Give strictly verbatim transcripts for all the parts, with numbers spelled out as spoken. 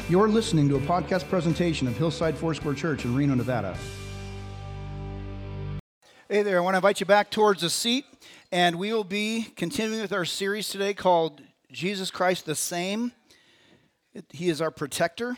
You're listening to a podcast presentation of Hillside Foursquare Church in Reno, Nevada. Hey there, I want to invite you back towards a seat, and we will be continuing with our series today called Jesus Christ the Same. He is our protector,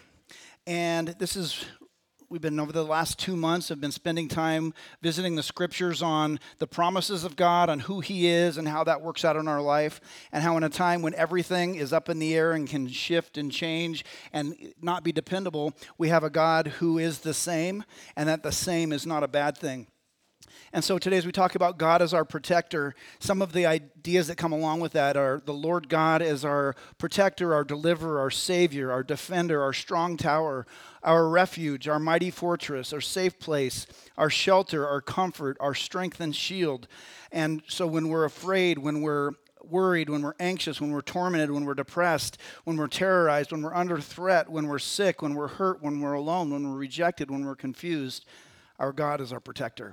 and this is, we've been over the last two months, have been spending time visiting the scriptures on the promises of God, on who He is and how that works out in our life, and how in a time when everything is up in the air and can shift and change and not be dependable, we have a God who is the same, and that the same is not a bad thing. And so today as we talk about God as our protector, some of the ideas that come along with that are the Lord God as our protector, our deliverer, our savior, our defender, our strong tower, our refuge, our mighty fortress, our safe place, our shelter, our comfort, our strength and shield. And so when we're afraid, when we're worried, when we're anxious, when we're tormented, when we're depressed, when we're terrorized, when we're under threat, when we're sick, when we're hurt, when we're alone, when we're rejected, when we're confused, our God is our protector.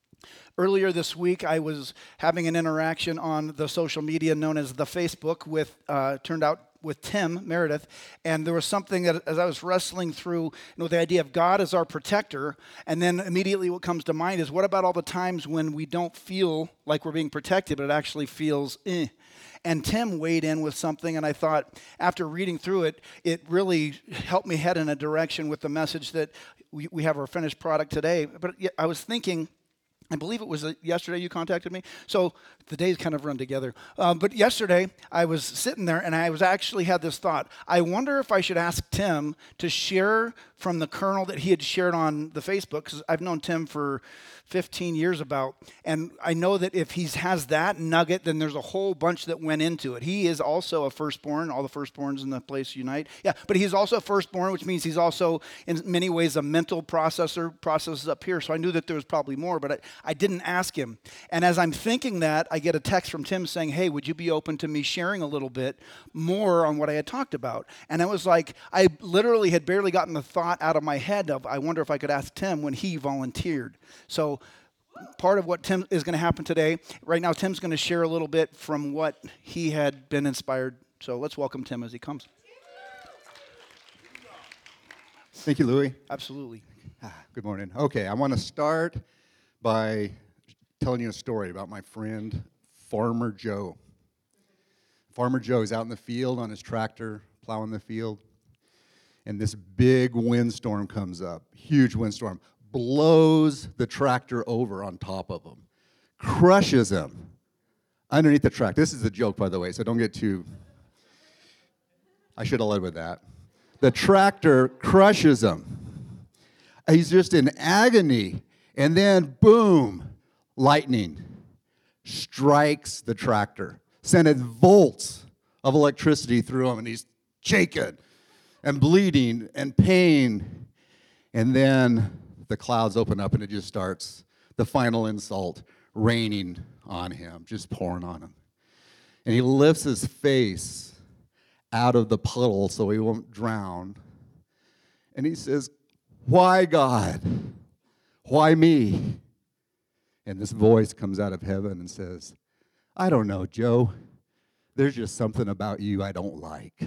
Earlier this week, I was having an interaction on the social media known as the Facebook with, uh, turned out with Tim Meredith, and there was something that as I was wrestling through, you know, the idea of God as our protector, and then immediately what comes to mind is what about all the times when we don't feel like we're being protected, but it actually feels eh. And Tim weighed in with something, and I thought after reading through it, it really helped me head in a direction with the message that we, we have our finished product today. But I was thinking, I believe it was yesterday you contacted me. So the days kind of run together. Um, but yesterday I was sitting there and I was actually had this thought. I wonder if I should ask Tim to share from the kernel that he had shared on the Facebook, because I've known Tim for fifteen years about, and I know that if he has that nugget, then there's a whole bunch that went into it. He is also a firstborn. All the firstborns in the place unite. Yeah, but he's also a firstborn, which means he's also in many ways a mental processor, processes up here. So I knew that there was probably more, but I, I didn't ask him. And as I'm thinking that, I get a text from Tim saying, hey, would you be open to me sharing a little bit more on what I had talked about? And I was like, I literally had barely gotten the thought out of my head of, I wonder if I could ask Tim when he volunteered. So part of what Tim is going to happen today, right now Tim's going to share a little bit from what he had been inspired. So let's welcome Tim as he comes. Thank you, Louis. Absolutely. Ah, good morning. Okay, I want to start by telling you a story about my friend, Farmer Joe. Farmer Joe is out in the field on his tractor, plowing the field, and this big windstorm comes up, huge windstorm, blows the tractor over on top of him, crushes him underneath the tractor. This is a joke, by the way, so don't get too... I should have led with that. The tractor crushes him. He's just in agony. And then, boom, lightning strikes the tractor, sending volts of electricity through him, and he's shaking and bleeding and pain. And then the clouds open up, and it just starts, the final insult, raining on him, just pouring on him. And he lifts his face out of the puddle so he won't drown. And he says, why, God? Why me? And this voice comes out of heaven and says, I don't know, Joe. There's just something about you I don't like.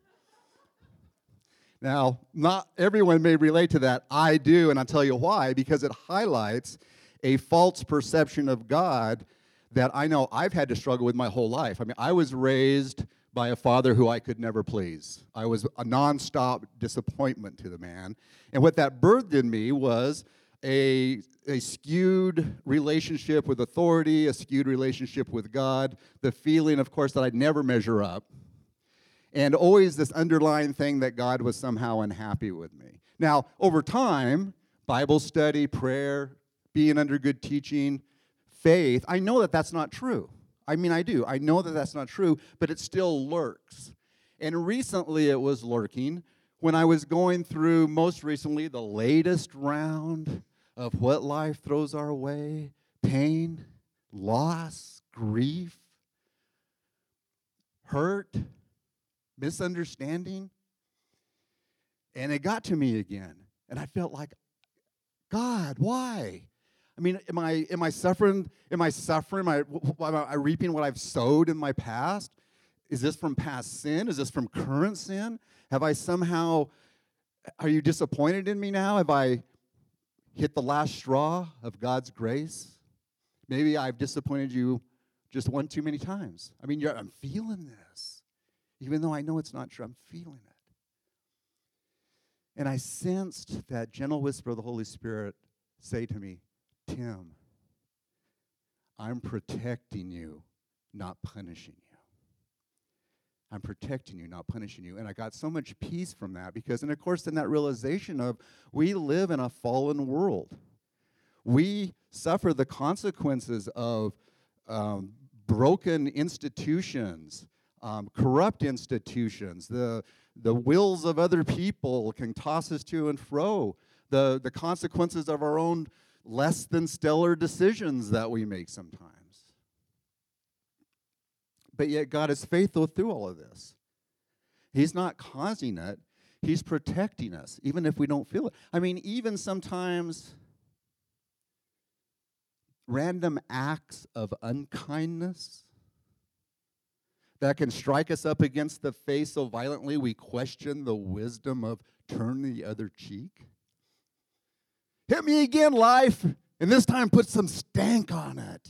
Now, not everyone may relate to that. I do, and I'll tell you why. Because it highlights a false perception of God that I know I've had to struggle with my whole life. I mean, I was raised by a father who I could never please. I was a nonstop disappointment to the man. And what that birthed in me was A, a skewed relationship with authority, a skewed relationship with God, the feeling, of course, that I'd never measure up, and always this underlying thing that God was somehow unhappy with me. Now, over time, Bible study, prayer, being under good teaching, faith, I know that that's not true. I mean, I do. I know that that's not true, but it still lurks. And recently it was lurking when I was going through, most recently, the latest round of what life throws our way, pain, loss, grief, hurt, misunderstanding. And it got to me again. And I felt like, God, why? I mean, am I am I suffering? Am I suffering? Am I, am I reaping what I've sowed in my past? Is this from past sin? Is this from current sin? Have I somehow Are you disappointed in me now? Have I hit the last straw of God's grace? Maybe I've disappointed you just one too many times. I mean, you're, I'm feeling this. Even though I know it's not true, I'm feeling it. And I sensed that gentle whisper of the Holy Spirit say to me, Tim, I'm protecting you, not punishing you. I'm protecting you, not punishing you. And I got so much peace from that because, and of course, in that realization of we live in a fallen world. We suffer the consequences of um, broken institutions, um, corrupt institutions. The, the wills of other people can toss us to and fro. The, the consequences of our own less than stellar decisions that we make sometimes. But yet God is faithful through all of this. He's not causing it. He's protecting us, even if we don't feel it. I mean, even sometimes random acts of unkindness that can strike us up against the face so violently we question the wisdom of turn the other cheek. Hit me again, life, and this time put some stank on it.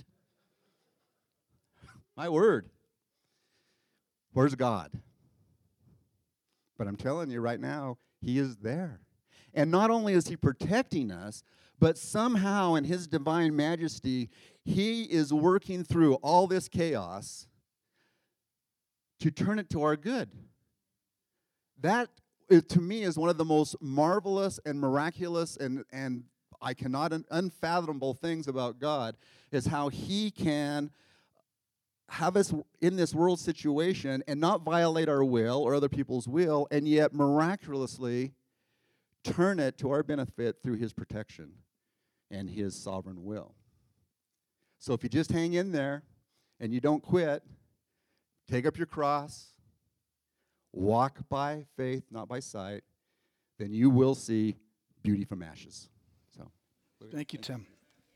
My word. Where's God? But I'm telling you right now, He is there. And not only is He protecting us, but somehow in His divine majesty, He is working through all this chaos to turn it to our good. That, to me, is one of the most marvelous and miraculous and, and I cannot un- unfathomable things about God, is how He can have us in this world situation and not violate our will or other people's will, and yet miraculously turn it to our benefit through His protection and His sovereign will. So if you just hang in there and you don't quit, take up your cross, walk by faith, not by sight, then you will see beauty from ashes. So, thank you, Tim.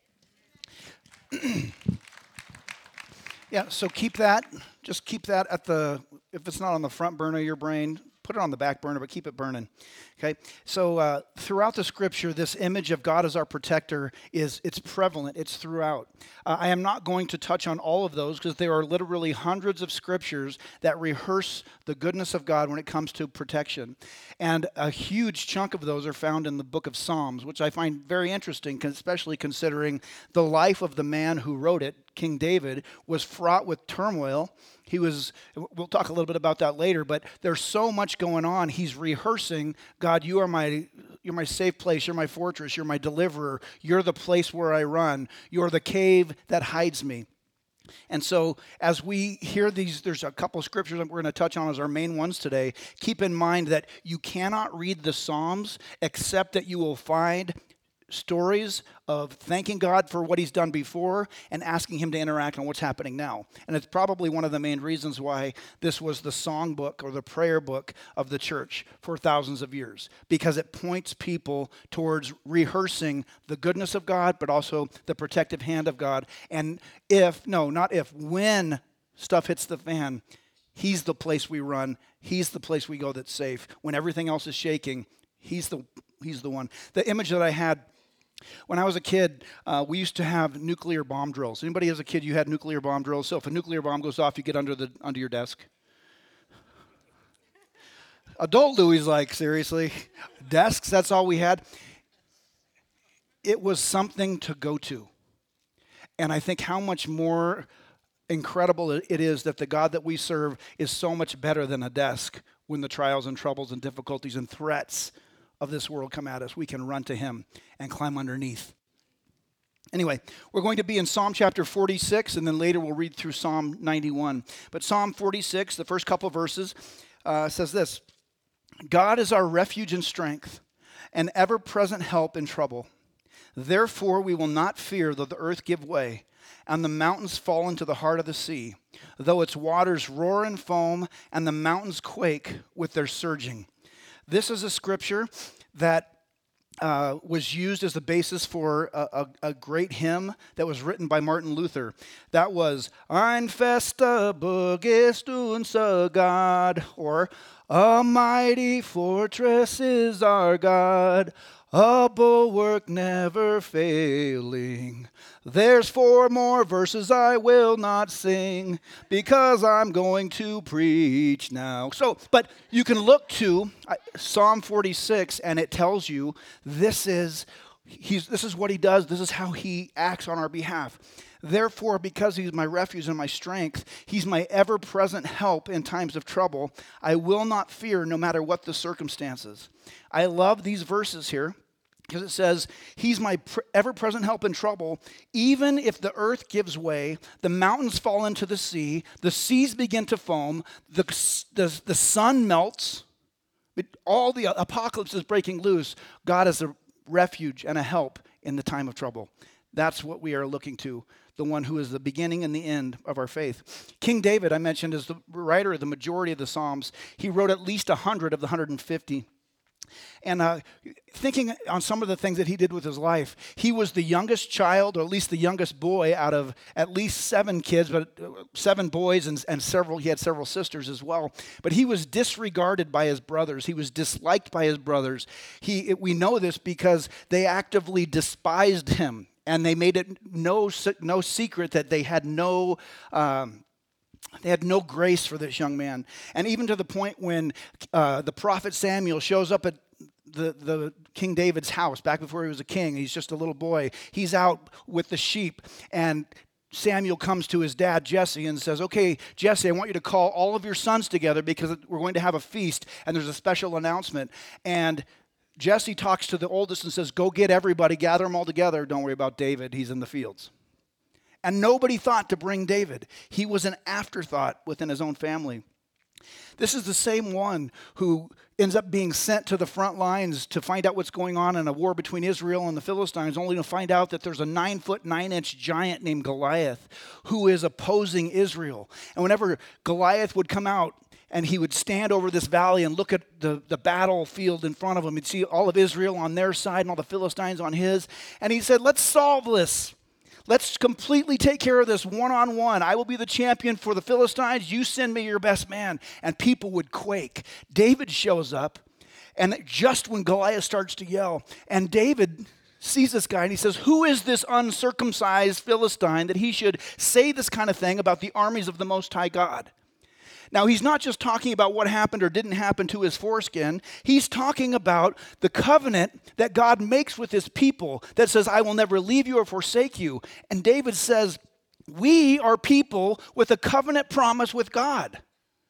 Yeah, so keep that, just keep that at the, if it's not on the front burner of your brain, put it on the back burner, but keep it burning, okay? So uh, throughout the scripture, this image of God as our protector is, it's prevalent, it's throughout. Uh, I am not going to touch on all of those because there are literally hundreds of scriptures that rehearse the goodness of God when it comes to protection. And a huge chunk of those are found in the book of Psalms, which I find very interesting, especially considering the life of the man who wrote it, King David, was fraught with turmoil. He was, we'll talk a little bit about that later, but there's so much going on. He's rehearsing, God, you are my, you're my safe place, you're my fortress, you're my deliverer, you're the place where I run, you're the cave that hides me. And so as we hear these, there's a couple of scriptures that we're going to touch on as our main ones today. Keep in mind that you cannot read the Psalms except that you will find stories of thanking God for what He's done before and asking Him to interact on what's happening now. And it's probably one of the main reasons why this was the song book or the prayer book of the church for thousands of years, because it points people towards rehearsing the goodness of God, but also the protective hand of God. And if, no, not if, when stuff hits the fan, He's the place we run. He's the place we go that's safe. When everything else is shaking, He's the, he's the one. The image that I had when I was a kid, uh, we used to have nuclear bomb drills. Anybody as a kid, you had nuclear bomb drills? So if a nuclear bomb goes off, you get under the under your desk. Adult Louie's like, seriously? Desks, that's all we had? It was something to go to. And I think how much more incredible it is that the God that we serve is so much better than a desk when the trials and troubles and difficulties and threats of this world come at us. We can run to Him and climb underneath. Anyway, we're going to be in Psalm chapter forty-six, and then later we'll read through Psalm ninety-one. But Psalm forty-six, the first couple verses, uh, says this: God is our refuge and strength, an ever-present help in trouble. Therefore we will not fear though the earth give way, and the mountains fall into the heart of the sea, though its waters roar and foam, and the mountains quake with their surging. This is a scripture that uh, was used as the basis for a, a, a great hymn that was written by Martin Luther. That was, Ein fester Burg ist unser Gott, or A mighty fortress is our God, a bulwark never failing. There's four more verses I will not sing because I'm going to preach now. So, but you can look to uh, Psalm forty-six and it tells you this is he's this is what he does. This is how he acts on our behalf. Therefore, because he's my refuge and my strength, he's my ever-present help in times of trouble. I will not fear no matter what the circumstances. I love these verses here because it says, he's my pr- ever-present help in trouble. Even if the earth gives way, the mountains fall into the sea, the seas begin to foam, the, the, the sun melts, it, all the apocalypse is breaking loose, God is a refuge and a help in the time of trouble. That's what we are looking to, the one who is the beginning and the end of our faith. King David, I mentioned, is the writer of the majority of the Psalms. He wrote at least one hundred of the one hundred fifty. And uh, thinking on some of the things that he did with his life, he was the youngest child, or at least the youngest boy out of at least seven kids, but seven boys and, and several, he had several sisters as well. But he was disregarded by his brothers. He was disliked by his brothers. He, we know this because they actively despised him. And they made it no, no secret that they had no, um, they had no grace for this young man. And even to the point when uh, the prophet Samuel shows up at the, the King David's house, back before he was a king, he's just a little boy. He's out with the sheep, and Samuel comes to his dad, Jesse, and says, okay, Jesse, I want you to call all of your sons together because we're going to have a feast, and there's a special announcement. And Jesse talks to the oldest and says, go get everybody, gather them all together. Don't worry about David. He's in the fields. And nobody thought to bring David. He was an afterthought within his own family. This is the same one who ends up being sent to the front lines to find out what's going on in a war between Israel and the Philistines, only to find out that there's a nine foot, nine inch giant named Goliath who is opposing Israel. And whenever Goliath would come out, and he would stand over this valley and look at the, the battlefield in front of him. He'd see all of Israel on their side and all the Philistines on his. And he said, let's solve this. Let's completely take care of this one-on-one. I will be the champion for the Philistines. You send me your best man. And people would quake. David shows up, and just when Goliath starts to yell, and David sees this guy and he says, who is this uncircumcised Philistine that he should say this kind of thing about the armies of the Most High God? Now, he's not just talking about what happened or didn't happen to his foreskin. He's talking about the covenant that God makes with his people that says, I will never leave you or forsake you. And David says, we are people with a covenant promise with God.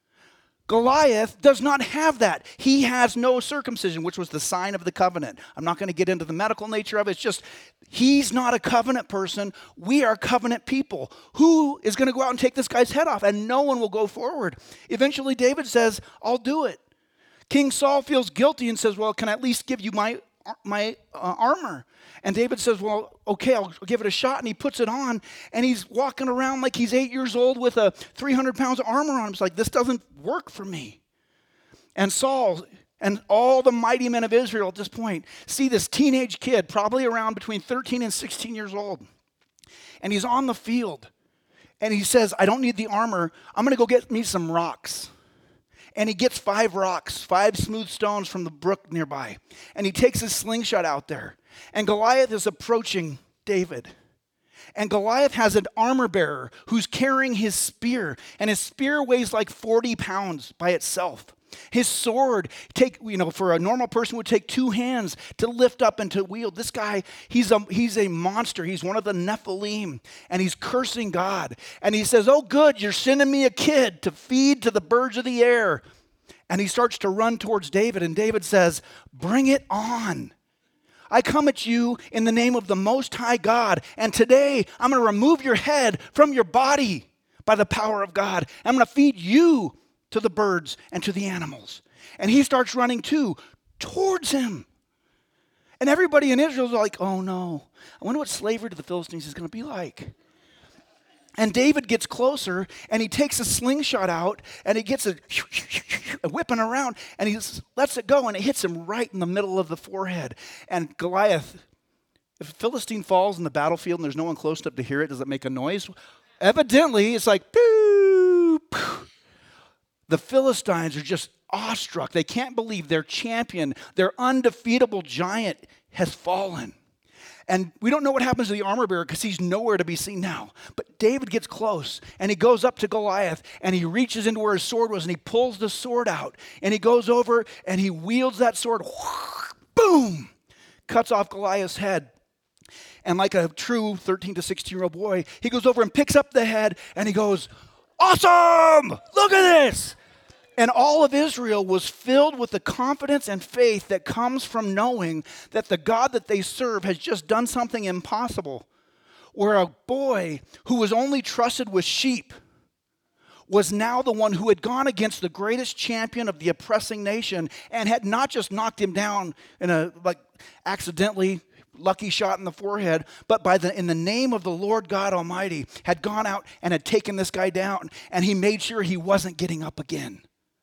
Goliath does not have that. He has no circumcision, which was the sign of the covenant. I'm not going to get into the medical nature of it. It's just, he's not a covenant person. We are covenant people. Who is going to go out and take this guy's head off? And no one will go forward. Eventually, David says, I'll do it. King Saul feels guilty and says, well, can I at least give you my, my uh, armor? And David says, well, okay, I'll give it a shot. And he puts it on, and he's walking around like he's eight years old with a three hundred pounds of armor on him. He's like, this doesn't work for me. And Saul and all the mighty men of Israel at this point see this teenage kid, probably around between thirteen and sixteen years old. And he's on the field. And he says, I don't need the armor. I'm going to go get me some rocks. And he gets five rocks, five smooth stones from the brook nearby. And he takes his slingshot out there. And Goliath is approaching David. And Goliath has an armor bearer who's carrying his spear. And his spear weighs like forty pounds by itself. His sword, take you know, for a normal person would take two hands to lift up and to wield. This guy, he's a, he's a monster. He's one of the Nephilim. And he's cursing God. And he says, oh good, you're sending me a kid to feed to the birds of the air. And he starts to run towards David. And David says, bring it on. I come at you in the name of the Most High God, and today I'm going to remove your head from your body by the power of God. I'm going to feed you to the birds and to the animals. And he starts running too, towards him. And everybody in Israel is like, oh no, I wonder what slavery to the Philistines is going to be like. And David gets closer, and he takes a slingshot out, and he gets a, a whipping around, and he lets it go, and it hits him right in the middle of the forehead. And Goliath, if a Philistine falls in the battlefield and there's no one close enough to hear it, does it make a noise? Evidently, it's like, boo, poof. The Philistines are just awestruck. They can't believe their champion, their undefeatable giant, has fallen. And we don't know what happens to the armor bearer because he's nowhere to be seen now. But David gets close, and he goes up to Goliath, and he reaches into where his sword was, and he pulls the sword out. And he goes over, and he wields that sword, boom, cuts off Goliath's head. And like a true thirteen to sixteen-year-old boy, he goes over and picks up the head, and he goes, awesome! Look at this! And all of Israel was filled with the confidence and faith that comes from knowing that the God that they serve has just done something impossible. Where a boy who was only trusted with sheep was now the one who had gone against the greatest champion of the oppressing nation and had not just knocked him down in a like accidentally lucky shot in the forehead, but by the in the name of the Lord God Almighty had gone out and had taken this guy down, and he made sure he wasn't getting up again.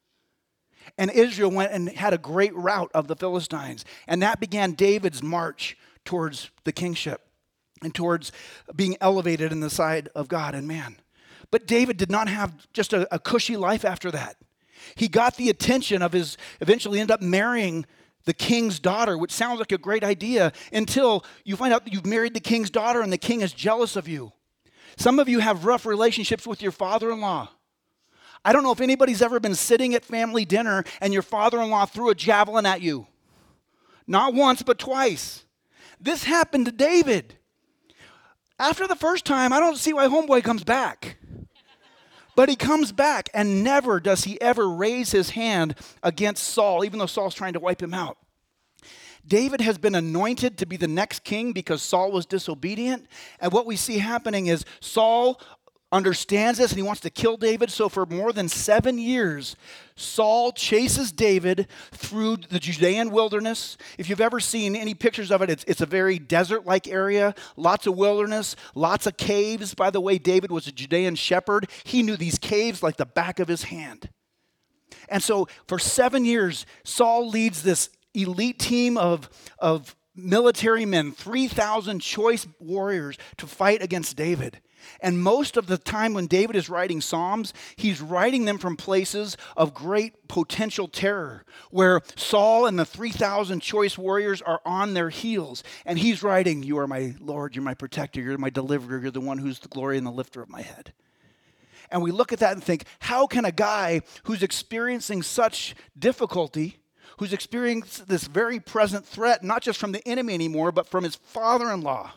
And Israel went and had a great rout of the Philistines. And that began David's march towards the kingship and towards being elevated in the sight of God and man. But David did not have just a, a cushy life after that. He got the attention of his, eventually ended up marrying the king's daughter, which sounds like a great idea until you find out that you've married the king's daughter and the king is jealous of you. Some of you have rough relationships with your father-in-law. I don't know if anybody's ever been sitting at family dinner and your father-in-law threw a javelin at you. Not once, but twice. This happened to David. After the first time, I don't see why homeboy comes back. But he comes back, and never does he ever raise his hand against Saul, even though Saul's trying to wipe him out. David has been anointed to be the next king because Saul was disobedient. And what we see happening is Saul understands this and he wants to kill David. So for more than seven years, Saul chases David through the Judean wilderness. If you've ever seen any pictures of it, it's, it's a very desert-like area, lots of wilderness, lots of caves. By the way, David was a Judean shepherd. He knew these caves like the back of his hand. And so for seven years, Saul leads this elite team of, of military men, three thousand choice warriors to fight against David. And most of the time when David is writing Psalms, he's writing them from places of great potential terror, where Saul and the three thousand choice warriors are on their heels. And he's writing, you are my Lord, you're my protector, you're my deliverer, you're the one who's the glory and the lifter of my head. And we look at that and think, how can a guy who's experiencing such difficulty, who's experiencing this very present threat, not just from the enemy anymore, but from his father-in-law,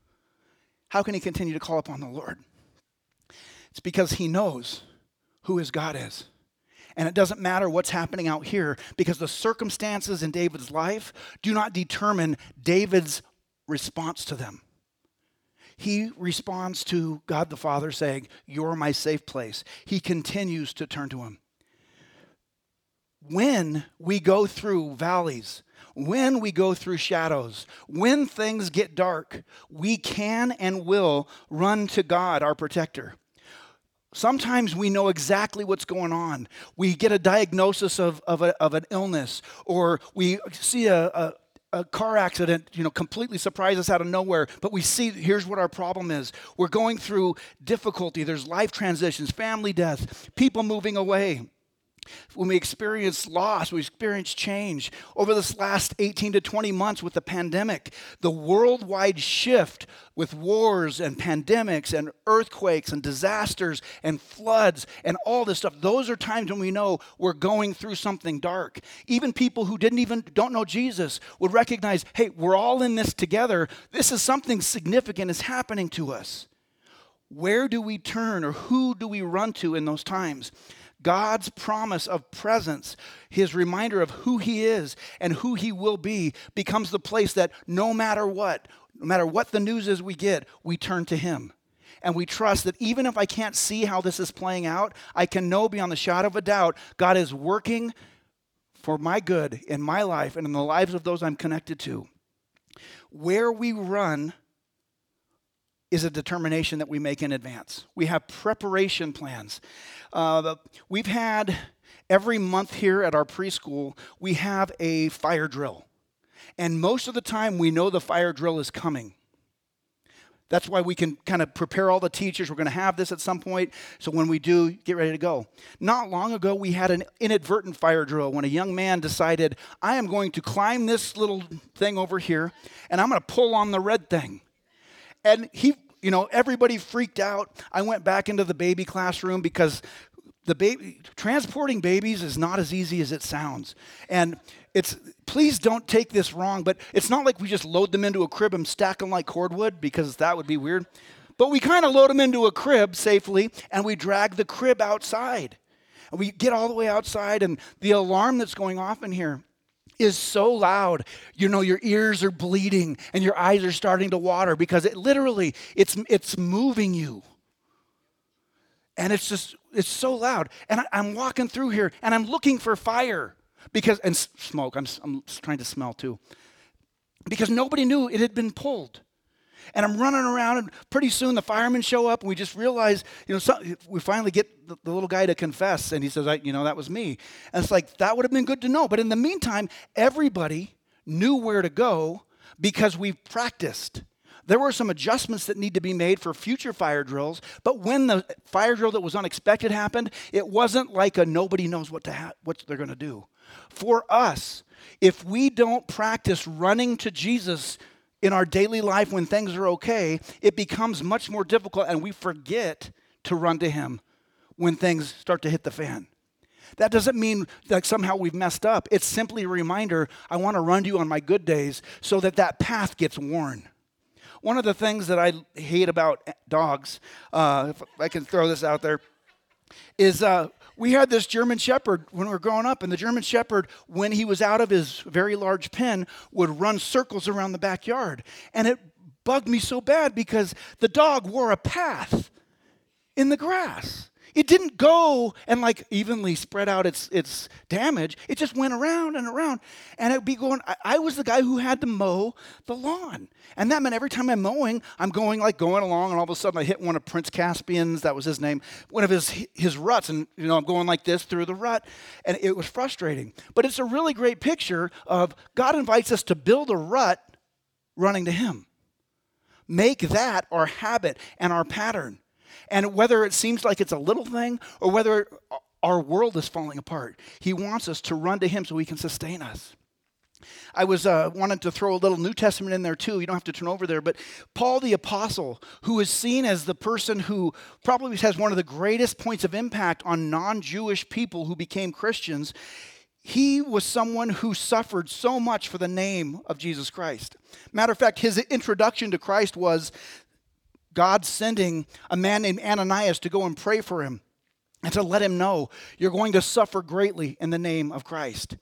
how can he continue to call upon the Lord? It's because he knows who his God is. And it doesn't matter what's happening out here, because the circumstances in David's life do not determine David's response to them. He responds to God the Father saying, you're my safe place. He continues to turn to him. When we go through valleys, when we go through shadows, when things get dark, we can and will run to God, our protector. Sometimes we know exactly what's going on. We get a diagnosis of, of, a, of an illness, or we see a, a, a car accident, you know, completely surprise us out of nowhere, but we see, here's what our problem is. We're going through difficulty. There's life transitions, family death, people moving away. When we experience loss, we experience change. Over this last eighteen to twenty months with the pandemic, the worldwide shift with wars and pandemics and earthquakes and disasters and floods and all this stuff, those are times when we know we're going through something dark. Even people who didn't even, don't know Jesus would recognize, hey, we're all in this together. This is something significant is happening to us. Where do we turn, or who do we run to in those times? God's promise of presence, his reminder of who he is and who he will be, becomes the place that no matter what, no matter what the news is we get, we turn to him. And we trust that even if I can't see how this is playing out, I can know beyond the shadow of a doubt, God is working for my good in my life and in the lives of those I'm connected to. Where we run is a determination that we make in advance. We have preparation plans. Uh, we've had, every month here at our preschool, we have a fire drill. And most of the time, we know the fire drill is coming. That's why we can kind of prepare all the teachers. We're going to have this at some point, so when we do, get ready to go. Not long ago, we had an inadvertent fire drill when a young man decided, I am going to climb this little thing over here, and I'm going to pull on the red thing. And he, you know, everybody freaked out. I went back into the baby classroom because the baby transporting babies is not as easy as it sounds. And it's, please don't take this wrong, but it's not like we just load them into a crib and stack them like cordwood, because that would be weird. But we kind of load them into a crib safely, and we drag the crib outside. And we get all the way outside, and the alarm that's going off in here is so loud. You know, your ears are bleeding and your eyes are starting to water because it literally, it's it's moving you. And it's just, it's so loud. And I, I'm walking through here and I'm looking for fire because, and s- smoke, I'm, I'm trying to smell too. Because nobody knew it had been pulled. And I'm running around, and pretty soon the firemen show up, and we just realize, you know, so, we finally get the, the little guy to confess, and he says, I, you know, that was me. And it's like, that would have been good to know. But in the meantime, everybody knew where to go because we've practiced. There were some adjustments that need to be made for future fire drills, but when the fire drill that was unexpected happened, it wasn't like a nobody knows what to ha- what they're going to do. For us, if we don't practice running to Jesus in our daily life when things are okay, it becomes much more difficult, and we forget to run to him when things start to hit the fan. That doesn't mean that somehow we've messed up. It's simply a reminder, I want to run to you on my good days so that that path gets worn. One of the things that I hate about dogs, uh, if I can throw this out there, is uh, we had this German Shepherd when we were growing up, and the German Shepherd, when he was out of his very large pen, would run circles around the backyard. And it bugged me so bad because the dog wore a path in the grass. It didn't go and like evenly spread out its its damage. It just went around and around. And it'd be going, I, I was the guy who had to mow the lawn. And that meant every time I'm mowing, I'm going like going along, and all of a sudden I hit one of Prince Caspian's, that was his name, one of his his ruts. And you know, I'm going like this through the rut. And it was frustrating. But it's a really great picture of God invites us to build a rut running to him. Make that our habit and our pattern. And whether it seems like it's a little thing or whether our world is falling apart, he wants us to run to him so he can sustain us. I was uh, wanted to throw a little New Testament in there too. You don't have to turn over there. But Paul the Apostle, who is seen as the person who probably has one of the greatest points of impact on non-Jewish people who became Christians, he was someone who suffered so much for the name of Jesus Christ. Matter of fact, his introduction to Christ was God sending a man named Ananias to go and pray for him and to let him know, you're going to suffer greatly in the name of Christ.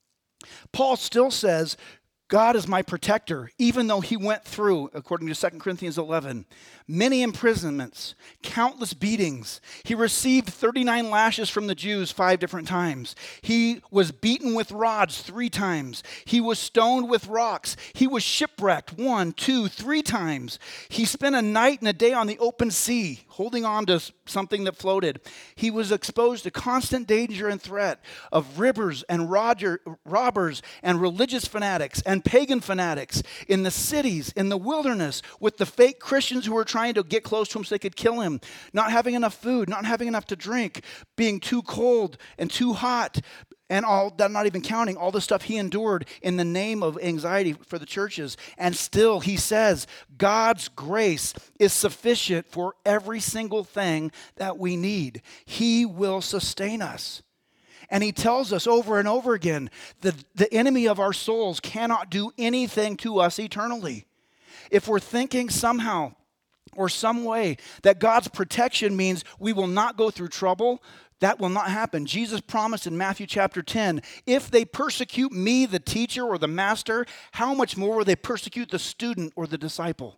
Paul still says, God is my protector, even though he went through, according to Second Corinthians eleven, many imprisonments, countless beatings. He received thirty-nine lashes from the Jews five different times. He was beaten with rods three times. He was stoned with rocks. He was shipwrecked one, two, three times. He spent a night and a day on the open sea, holding on to something that floated. He was exposed to constant danger and threat of rivers and roger, robbers and religious fanatics and pagan fanatics in the cities, in the wilderness, with the fake Christians who were trying to get close to him so they could kill him, not having enough food, not having enough to drink, being too cold and too hot, and all that, not even counting all the stuff he endured in the name of anxiety for the churches. And still he says, God's grace is sufficient for every single thing that we need. He will sustain us. And he tells us over and over again, the, the enemy of our souls cannot do anything to us eternally. If we're thinking somehow or some way that God's protection means we will not go through trouble, that will not happen. Jesus promised in Matthew chapter ten, if they persecute me, the teacher or the master, how much more will they persecute the student or the disciple?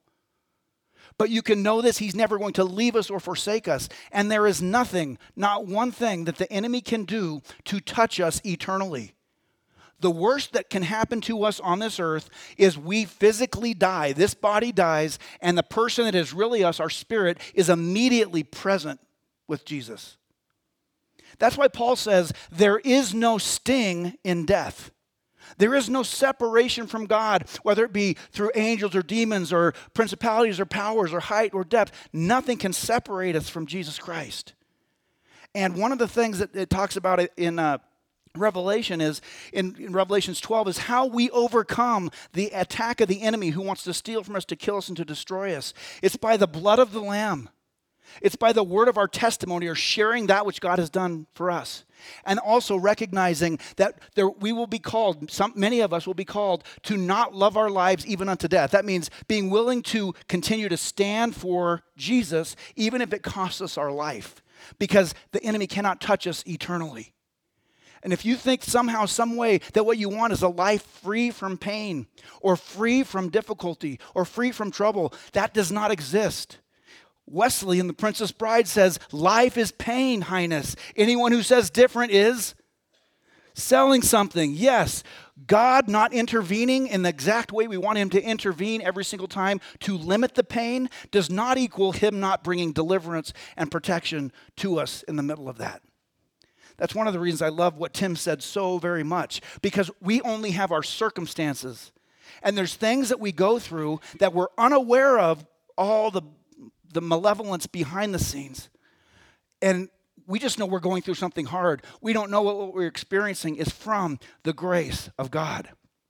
But you can know this, he's never going to leave us or forsake us. And there is nothing, not one thing that the enemy can do to touch us eternally. The worst that can happen to us on this earth is we physically die. This body dies, and the person that is really us, our spirit, is immediately present with Jesus. That's why Paul says there is no sting in death. There is no separation from God, whether it be through angels or demons or principalities or powers or height or depth. Nothing can separate us from Jesus Christ. And one of the things that it talks about in uh, Revelation is, in, in Revelations twelve, is how we overcome the attack of the enemy who wants to steal from us, to kill us, and to destroy us. It's by the blood of the Lamb. It's by the word of our testimony, or sharing that which God has done for us. And also recognizing that there, we will be called, some, many of us will be called to not love our lives even unto death. That means being willing to continue to stand for Jesus, even if it costs us our life, because the enemy cannot touch us eternally. And if you think somehow, some way that what you want is a life free from pain or free from difficulty or free from trouble, that does not exist. Wesley in The Princess Bride says, life is pain, Highness. Anyone who says different is selling something. Yes, God not intervening in the exact way we want him to intervene every single time to limit the pain does not equal him not bringing deliverance and protection to us in the middle of that. That's one of the reasons I love what Tim said so very much, because we only have our circumstances. And there's things that we go through that we're unaware of, all the, the malevolence behind the scenes. And we just know we're going through something hard. We don't know what, what we're experiencing is from the grace of God.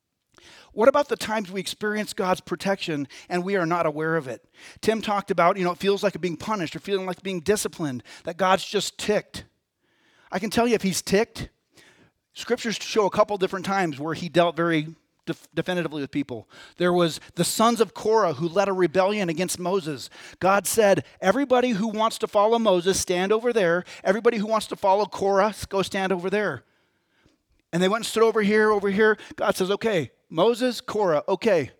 What about the times we experience God's protection and we are not aware of it? Tim talked about, you know, it feels like being punished or feeling like being disciplined, that God's just ticked. I can tell you if he's ticked, scriptures show a couple different times where he dealt very def- definitively with people. There was the sons of Korah who led a rebellion against Moses. God said, everybody who wants to follow Moses, stand over there. Everybody who wants to follow Korah, go stand over there. And they went and stood over here, over here. God says, okay, Moses, Korah, okay.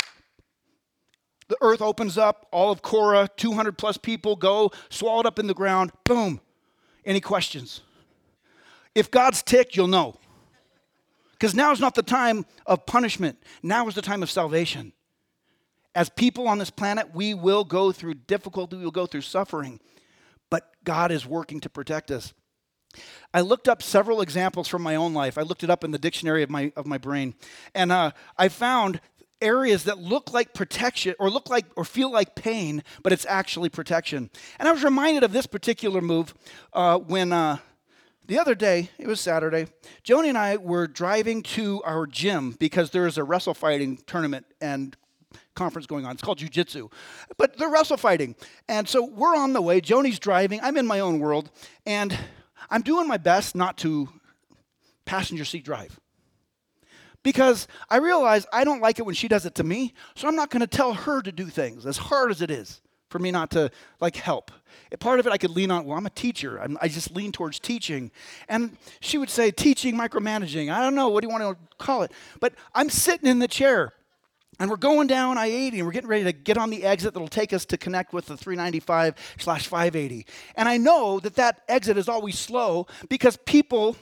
The earth opens up, all of Korah, two hundred plus people go, swallowed up in the ground, boom. Any questions? If God's ticked, you'll know. Because now is not the time of punishment. Now is the time of salvation. As people on this planet, we will go through difficulty, we will go through suffering. But God is working to protect us. I looked up several examples from my own life. I looked it up in the dictionary of my, of my brain. And uh, I found areas that look like protection or look like or feel like pain, but it's actually protection. And I was reminded of this particular move uh, when... Uh, The other day, it was Saturday, Joni and I were driving to our gym because there is a wrestle fighting tournament and conference going on. It's called jiu-jitsu. But they're wrestle fighting. And so we're on the way. Joni's driving. I'm in my own world. And I'm doing my best not to passenger seat drive. Because I realize I don't like it when she does it to me, so I'm not going to tell her to do things, as hard as it is for me not to, like, help. Part of it I could lean on, well, I'm a teacher. I'm, I just lean towards teaching. And she would say, teaching, micromanaging. I don't know, what do you want to call it? But I'm sitting in the chair, and we're going down I eighty, and we're getting ready to get on the exit that'll take us to connect with the three ninety-five slash five eighty. And I know that that exit is always slow because people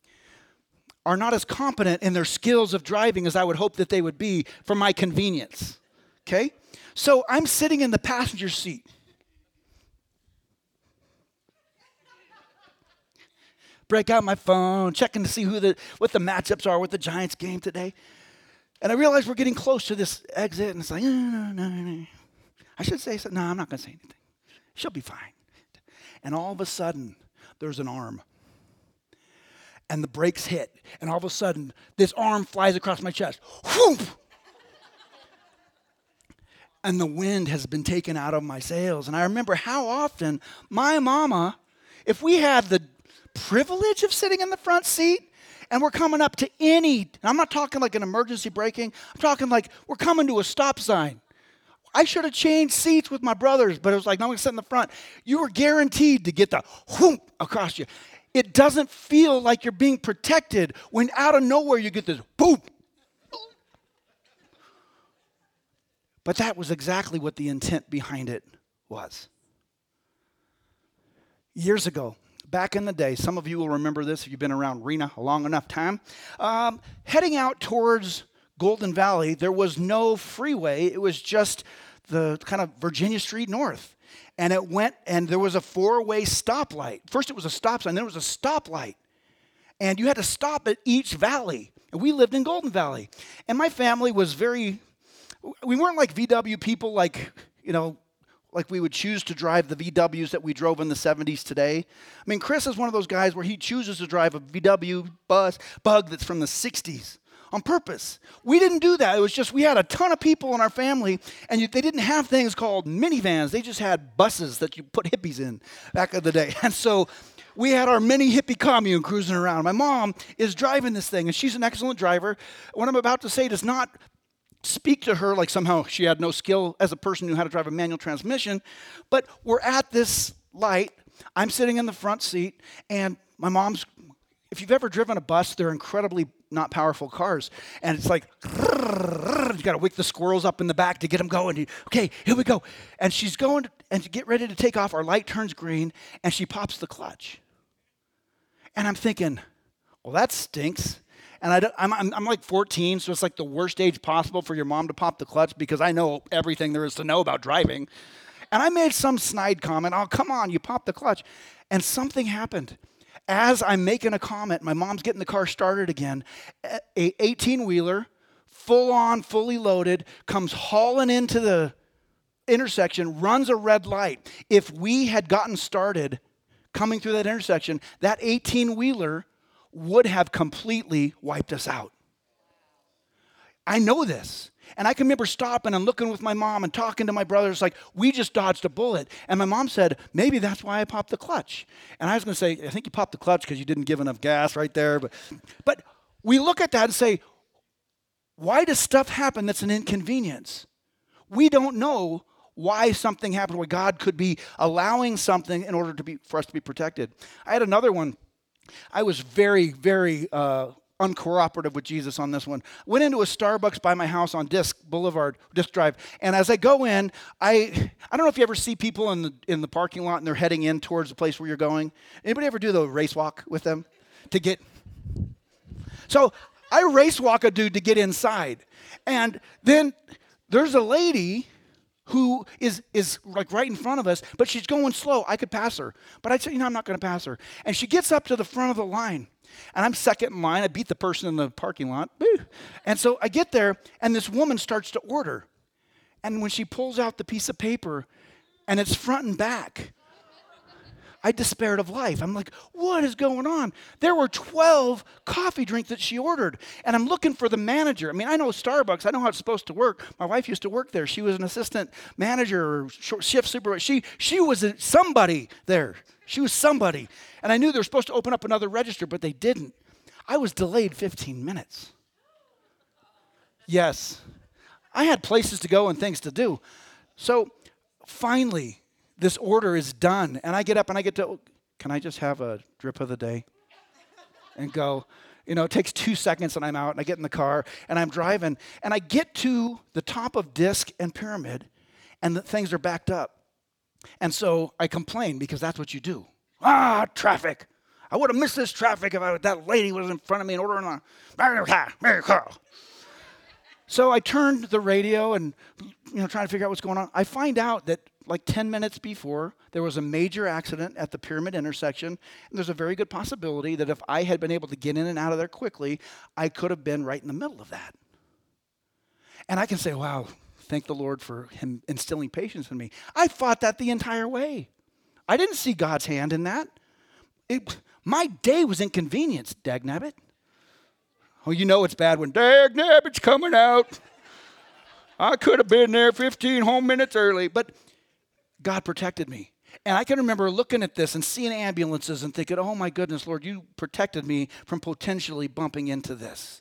are not as competent in their skills of driving as I would hope that they would be for my convenience, okay? So I'm sitting in the passenger seat. Break out my phone, checking to see who the what the matchups are with the Giants game today. And I realize we're getting close to this exit, and it's like, no, no, no, no. I should say something. No, I'm not going to say anything. She'll be fine. And all of a sudden, there's an arm. And the brakes hit. And all of a sudden, this arm flies across my chest. Whoop! And the wind has been taken out of my sails. And I remember how often my mama, if we had the privilege of sitting in the front seat and we're coming up to any, and I'm not talking like an emergency braking, I'm talking like we're coming to a stop sign. I should have changed seats with my brothers, but it was like, no, I'm going to sit in the front. You were guaranteed to get the whoop across you. It doesn't feel like you're being protected when out of nowhere you get this boom. But that was exactly what the intent behind it was. Years ago, back in the day, some of you will remember this if you've been around Rena a long enough time. Um, heading out towards Golden Valley, there was no freeway. It was just the kind of Virginia Street North. And it went, and there was a four-way stoplight. First it was a stop sign, then it was a stoplight. And you had to stop at each valley. And we lived in Golden Valley. And my family was very, we weren't like V W people like, you know, like we would choose to drive the V Ws that we drove in the seventies today. I mean, Chris is one of those guys where he chooses to drive a V W bus bug that's from the sixties on purpose. We didn't do that. It was just we had a ton of people in our family, and you, they didn't have things called minivans. They just had buses that you put hippies in back in the day. And so we had our mini hippie commune cruising around. My mom is driving this thing, and she's an excellent driver. What I'm about to say does not speak to her like somehow she had no skill as a person who knew how to drive a manual transmission. But we're at this light. I'm sitting in the front seat, and my mom's, if you've ever driven a bus, they're incredibly not powerful cars. And it's like, you got to wake the squirrels up in the back to get them going. Okay, here we go. And she's going to, and to get ready to take off, our light turns green, and she pops the clutch. And I'm thinking, well, that stinks. And I don't, I'm, I'm, I'm like fourteen, so it's like the worst age possible for your mom to pop the clutch because I know everything there is to know about driving. And I made some snide comment, oh, come on, you popped the clutch. And something happened. As I'm making a comment, my mom's getting the car started again. A eighteen-wheeler, full on, fully loaded, comes hauling into the intersection, runs a red light. If we had gotten started coming through that intersection, that eighteen-wheeler would have completely wiped us out. I know this. And I can remember stopping and looking with my mom and talking to my brothers like, we just dodged a bullet. And my mom said, maybe that's why I popped the clutch. And I was going to say, I think you popped the clutch because you didn't give enough gas right there. But, but we look at that and say, why does stuff happen that's an inconvenience? We don't know why something happened, why God could be allowing something in order to be for us to be protected. I had another one. I was very, very uh, uncooperative with Jesus on this one. Went into a Starbucks by my house on Disc Boulevard, Disc Drive, and as I go in, I I don't know if you ever see people in the in the parking lot and they're heading in towards the place where you're going. Anybody ever do the race walk with them to get? So I race walk a dude to get inside, and then there's a lady who is is like right in front of us, but she's going slow. I could pass her. But I said, you know, I'm not going to pass her. And she gets up to the front of the line. And I'm second in line. I beat the person in the parking lot. Woo. And so I get there, and this woman starts to order. And when she pulls out the piece of paper, and it's front and back, I despaired of life. I'm like, what is going on? There were twelve coffee drinks that she ordered, and I'm looking for the manager. I mean, I know Starbucks. I know how it's supposed to work. My wife used to work there. She was an assistant manager or shift supervisor. She, she was a, somebody there. She was somebody. And I knew they were supposed to open up another register, but they didn't. I was delayed fifteen minutes. Yes. I had places to go and things to do. So finally, this order is done, and I get up and I get to, can I just have a drip of the day? And go, you know, it takes two seconds and I'm out, and I get in the car, and I'm driving, and I get to the top of Disc and Pyramid, and the things are backed up. And so I complain because that's what you do. Ah, traffic. I would have missed this traffic if I, that lady was in front of me and ordering a miracle. So I turned the radio and, you know, trying to figure out what's going on. I find out that like ten minutes before, there was a major accident at the Pyramid intersection, and there's a very good possibility that if I had been able to get in and out of there quickly, I could have been right in the middle of that. And I can say, wow, thank the Lord for him instilling patience in me. I fought that the entire way. I didn't see God's hand in that. It, my day was inconvenienced, dagnabbit. Oh, you know it's bad when dagnabbit's coming out. I could have been there fifteen home minutes early, but God protected me. And I can remember looking at this and seeing ambulances and thinking, oh my goodness, Lord, you protected me from potentially bumping into this.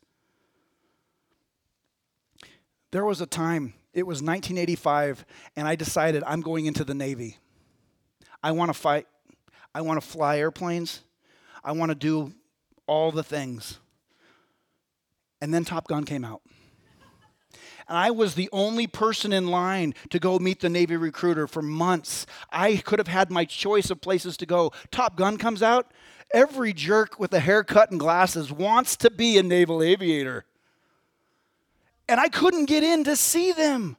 There was a time, it was nineteen eighty-five, and I decided I'm going into the Navy. I want to fight. I want to fly airplanes. I want to do all the things. And then Top Gun came out. And I was the only person in line to go meet the Navy recruiter for months. I could have had my choice of places to go. Top Gun comes out. Every jerk with a haircut and glasses wants to be a naval aviator. And I couldn't get in to see them.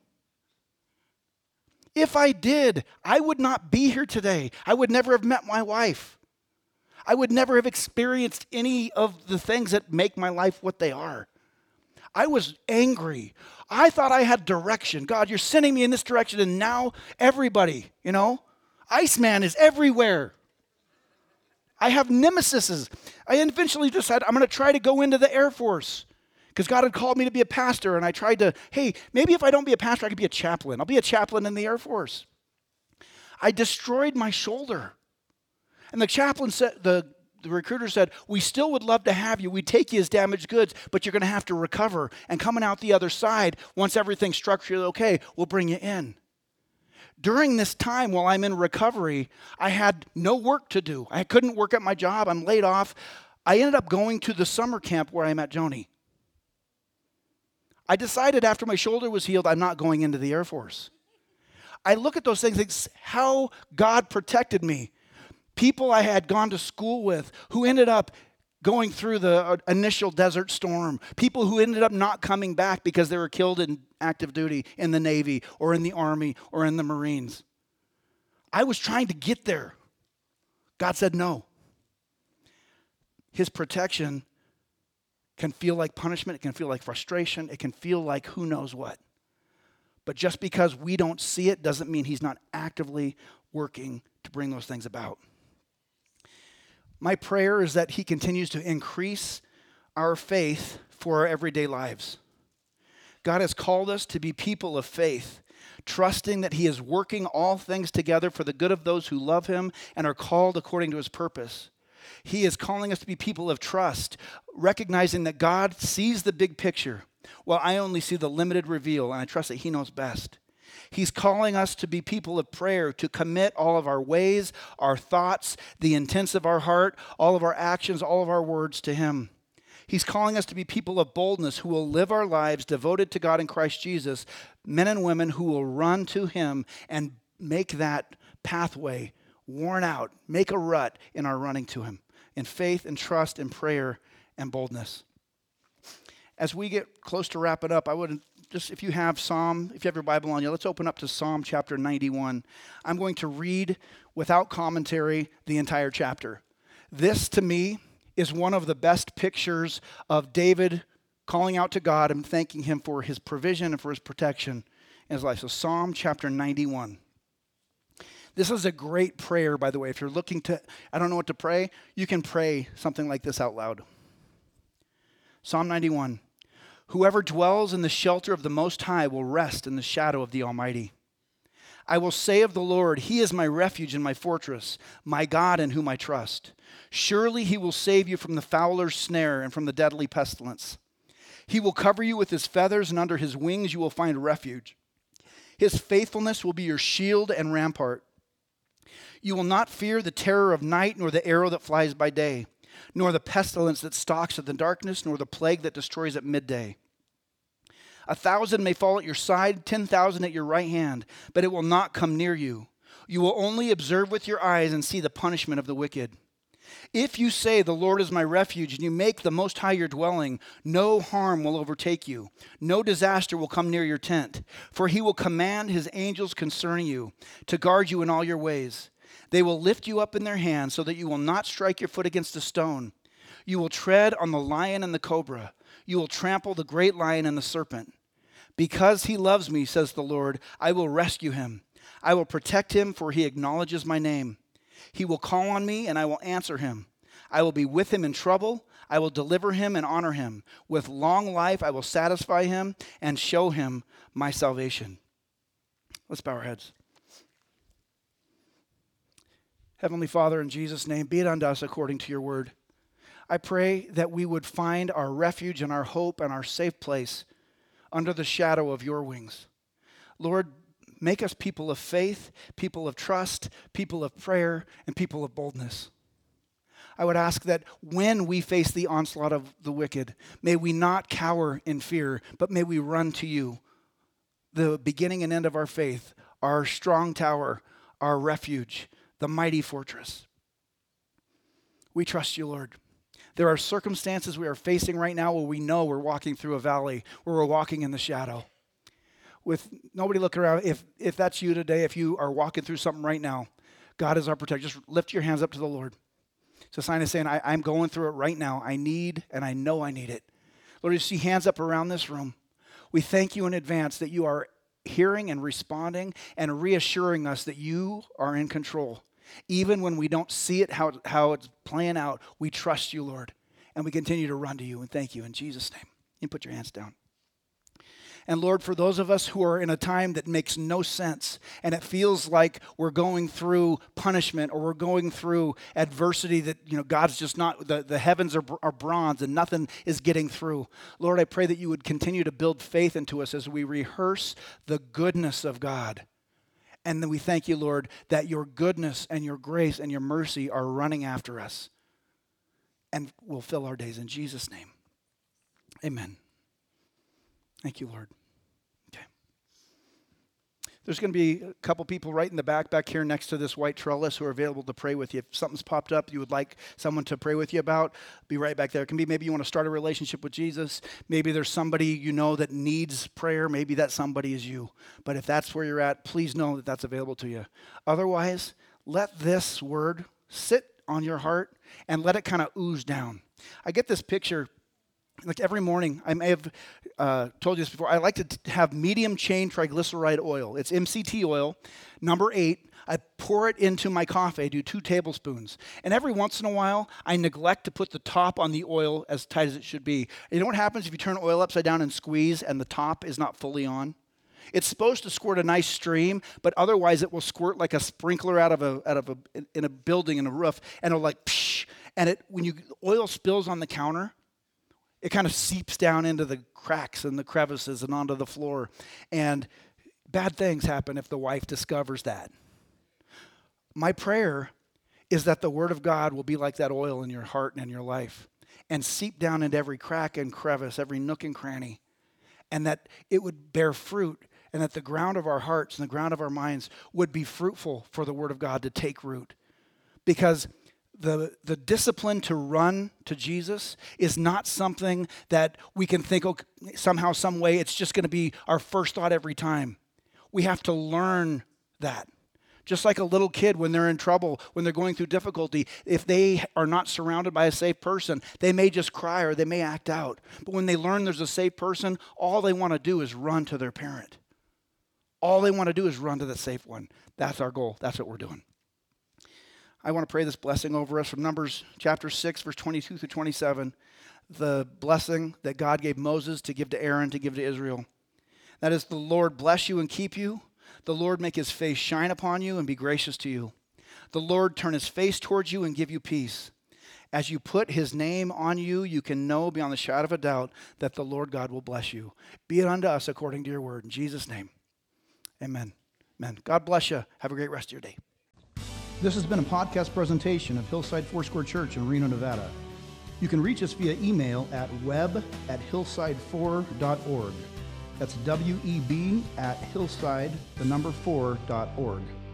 If I did, I would not be here today. I would never have met my wife. I would never have experienced any of the things that make my life what they are. I was angry. I thought I had direction. God, you're sending me in this direction, and now everybody, you know, Iceman is everywhere. I have nemesises. I eventually decided I'm going to try to go into the Air Force because God had called me to be a pastor, and I tried to, hey, maybe if I don't be a pastor, I could be a chaplain. I'll be a chaplain in the Air Force. I destroyed my shoulder. And the chaplain said, the, the recruiter said, we still would love to have you. We'd take you as damaged goods, but you're going to have to recover. And coming out the other side, once everything's structurally okay, we'll bring you in. During this time while I'm in recovery, I had no work to do. I couldn't work at my job. I'm laid off. I ended up going to the summer camp where I met Joni. I decided after my shoulder was healed, I'm not going into the Air Force. I look at those things and think how God protected me. People I had gone to school with who ended up going through the initial desert storm. People who ended up not coming back because they were killed in active duty in the Navy or in the Army or in the Marines. I was trying to get there. God said no. His protection can feel like punishment. It can feel like frustration. It can feel like who knows what. But just because we don't see it doesn't mean he's not actively working to bring those things about. My prayer is that he continues to increase our faith for our everyday lives. God has called us to be people of faith, trusting that he is working all things together for the good of those who love him and are called according to his purpose. He is calling us to be people of trust, recognizing that God sees the big picture, while I only see the limited reveal, and I trust that he knows best. He's calling us to be people of prayer, to commit all of our ways, our thoughts, the intents of our heart, all of our actions, all of our words to him. He's calling us to be people of boldness who will live our lives devoted to God in Christ Jesus, men and women who will run to him and make that pathway worn out, make a rut in our running to him, in faith and trust and prayer and boldness. As we get close to wrapping up, I would just, if you have Psalm, if you have your Bible on you, let's open up to Psalm chapter ninety-one. I'm going to read without commentary the entire chapter. This, to me, is one of the best pictures of David calling out to God and thanking him for his provision and for his protection in his life. So Psalm chapter ninety-one. This is a great prayer, by the way. If you're looking to, I don't know what to pray, you can pray something like this out loud. Psalm ninety-one. Whoever dwells in the shelter of the Most High will rest in the shadow of the Almighty. I will say of the Lord, he is my refuge and my fortress, my God in whom I trust. Surely he will save you from the fowler's snare and from the deadly pestilence. He will cover you with his feathers, and under his wings you will find refuge. His faithfulness will be your shield and rampart. You will not fear the terror of night, nor the arrow that flies by day, nor the pestilence that stalks in the darkness, nor the plague that destroys at midday. A thousand may fall at your side, ten thousand at your right hand, but it will not come near you. You will only observe with your eyes and see the punishment of the wicked. If you say, the Lord is my refuge, and you make the Most High your dwelling, no harm will overtake you. No disaster will come near your tent, for he will command his angels concerning you to guard you in all your ways. They will lift you up in their hands so that you will not strike your foot against a stone. You will tread on the lion and the cobra. You will trample the great lion and the serpent. Because he loves me, says the Lord, I will rescue him. I will protect him, for he acknowledges my name. He will call on me, and I will answer him. I will be with him in trouble. I will deliver him and honor him. With long life I will satisfy him and show him my salvation. Let's bow our heads. Heavenly Father, in Jesus' name, be it unto us according to your word. I pray that we would find our refuge and our hope and our safe place under the shadow of your wings. Lord, make us people of faith, people of trust, people of prayer, and people of boldness. I would ask that when we face the onslaught of the wicked, may we not cower in fear, but may we run to you, the beginning and end of our faith, our strong tower, our refuge, the mighty fortress. We trust you, Lord. There are circumstances we are facing right now where we know we're walking through a valley, where we're walking in the shadow. With nobody looking around, if, if that's you today, if you are walking through something right now, God is our protector. Just lift your hands up to the Lord. It's a sign of saying, I, I'm going through it right now. I need, and I know I need it. Lord, you see hands up around this room. We thank you in advance that you are hearing and responding and reassuring us that you are in control. Even when we don't see it, how, how it's playing out, we trust you, Lord. And we continue to run to you and thank you in Jesus' name. You put your hands down. And Lord, for those of us who are in a time that makes no sense and it feels like we're going through punishment or we're going through adversity that, you know, God's just not, the, the heavens are, are bronze and nothing is getting through. Lord, I pray that you would continue to build faith into us as we rehearse the goodness of God. And then we thank you, Lord, that your goodness and your grace and your mercy are running after us and will fill our days in Jesus' name. Amen. Thank you, Lord. Okay. There's going to be a couple people right in the back, back here next to this white trellis who are available to pray with you. If something's popped up you would like someone to pray with you about, be right back there. It can be maybe you want to start a relationship with Jesus. Maybe there's somebody you know that needs prayer. Maybe that somebody is you. But if that's where you're at, please know that that's available to you. Otherwise, let this word sit on your heart and let it kind of ooze down. I get this picture. Like every morning, I may have uh, told you this before, I like to t- have medium chain triglyceride oil. It's M C T oil, number eight. I pour it into my coffee. I do two tablespoons. And every once in a while, I neglect to put the top on the oil as tight as it should be. You know what happens if you turn oil upside down and squeeze and the top is not fully on? It's supposed to squirt a nice stream, but otherwise it will squirt like a sprinkler out of a out of a in a building in a roof, and it'll like psh, and it when you oil spills on the counter, it kind of seeps down into the cracks and the crevices and onto the floor. And bad things happen if the wife discovers that. My prayer is that the word of God will be like that oil in your heart and in your life and seep down into every crack and crevice, every nook and cranny, and that it would bear fruit and that the ground of our hearts and the ground of our minds would be fruitful for the word of God to take root. Because The, the discipline to run to Jesus is not something that we can think, oh, somehow, some way, it's just going to be our first thought every time. We have to learn that. Just like a little kid when they're in trouble, when they're going through difficulty, if they are not surrounded by a safe person, they may just cry or they may act out. But when they learn there's a safe person, all they want to do is run to their parent. All they want to do is run to the safe one. That's our goal. That's what we're doing. I want to pray this blessing over us from Numbers chapter six, verse twenty-two through twenty-seven, the blessing that God gave Moses to give to Aaron, to give to Israel. That is, the Lord bless you and keep you. The Lord make his face shine upon you and be gracious to you. The Lord turn his face towards you and give you peace. As you put his name on you, you can know beyond the shadow of a doubt that the Lord God will bless you. Be it unto us according to your word. In Jesus' name, amen. Amen. God bless you. Have a great rest of your day. This has been a podcast presentation of Hillside Foursquare Church in Reno, Nevada. You can reach us via email at web at hillside four dot org. That's W E B at hillside, the number four, dot org.